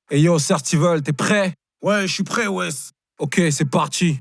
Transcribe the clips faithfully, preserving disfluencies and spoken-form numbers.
Hey yo, Certival, t'es prêt? Ouais, je suis prêt, Wes. Ok, c'est parti.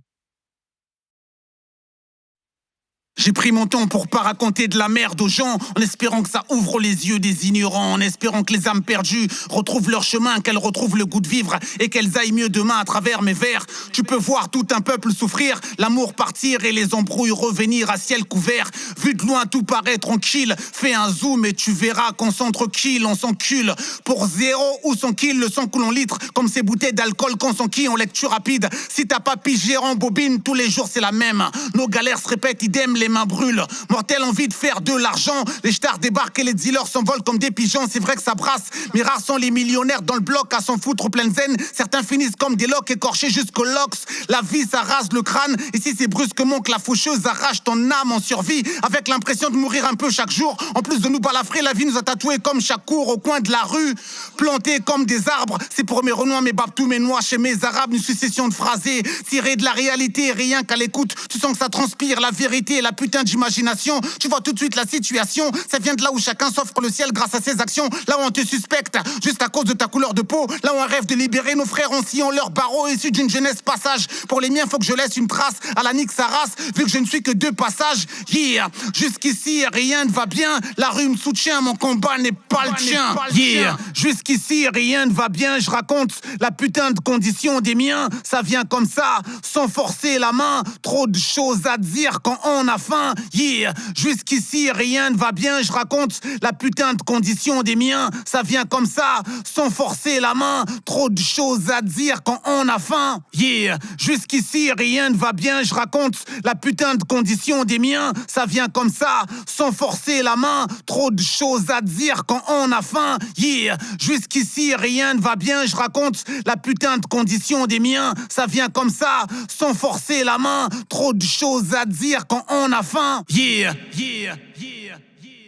J'ai pris mon temps pour pas raconter de la merde aux gens, en espérant que ça ouvre les yeux des ignorants, en espérant que les âmes perdues retrouvent leur chemin, qu'elles retrouvent le goût de vivre et qu'elles aillent mieux demain à travers mes vers. Tu peux voir tout un peuple souffrir, l'amour partir et les embrouilles revenir à ciel couvert. Vu de loin, tout paraît tranquille. Fais un zoom et tu verras qu'on s'entrequille, on s'encule. Pour zéro ou cent kills, le sang coule en litres, comme ces bouteilles d'alcool qu'on s'enquille en lecture rapide. Si t'as pas pigé en bobine, tous les jours c'est la même. Nos galères se répètent, idem, les mains brûlent. Mortel envie de faire de l'argent. Les stars débarquent et les dealers s'envolent comme des pigeons. C'est vrai que ça brasse, mais rares sont les millionnaires dans le bloc à s'en foutre pleine zen. Certains finissent comme des loques écorchés jusqu'au lox. La vie, ça rase le crâne. Ici, c'est brusquement que la faucheuse arrache ton âme en survie, avec l'impression de mourir un peu chaque jour. En plus de nous balafrer, la vie nous a tatoués comme chaque cour au coin de la rue. Plantés comme des arbres. C'est pour mes renois, mes babtous, mes noix, chez mes arabes. Une succession de phrasés tirés de la réalité. Rien qu'à l'écoute, tu sens que ça transpire la vérité et la putain d'imagination. Tu vois tout de suite la situation. Ça vient de là où chacun s'offre le ciel grâce à ses actions. Là où on te suspecte juste à cause de ta couleur de peau. Là où on rêve de libérer nos frères en sciant leurs barreaux issus d'une jeunesse passage. Pour les miens, faut que je laisse une trace à la Nick Saras, vu que je ne suis que deux passages. Yeah, jusqu'ici rien ne va bien. La rue me soutient, mon combat n'est pas le tien. Yeah, jusqu'ici rien ne va bien. Je raconte la putain de condition des miens. Ça vient comme ça, sans forcer la main. Trop de choses à dire quand on a faim. Yeah, jusqu'ici rien ne va bien. Je raconte la putain de condition des miens. Ça vient comme ça, sans forcer la main. Trop de choses à dire quand on a faim. Yeah, jusqu'ici rien ne va bien. Je raconte la putain de condition des miens. Ça vient comme ça, sans forcer la main. Trop de choses à dire quand on a faim. Yeah, jusqu'ici rien ne va bien. Je raconte la putain de condition des miens. Ça vient comme ça, sans forcer la main. Trop de choses à dire quand on a faim. Yeah, yeah, yeah, yeah.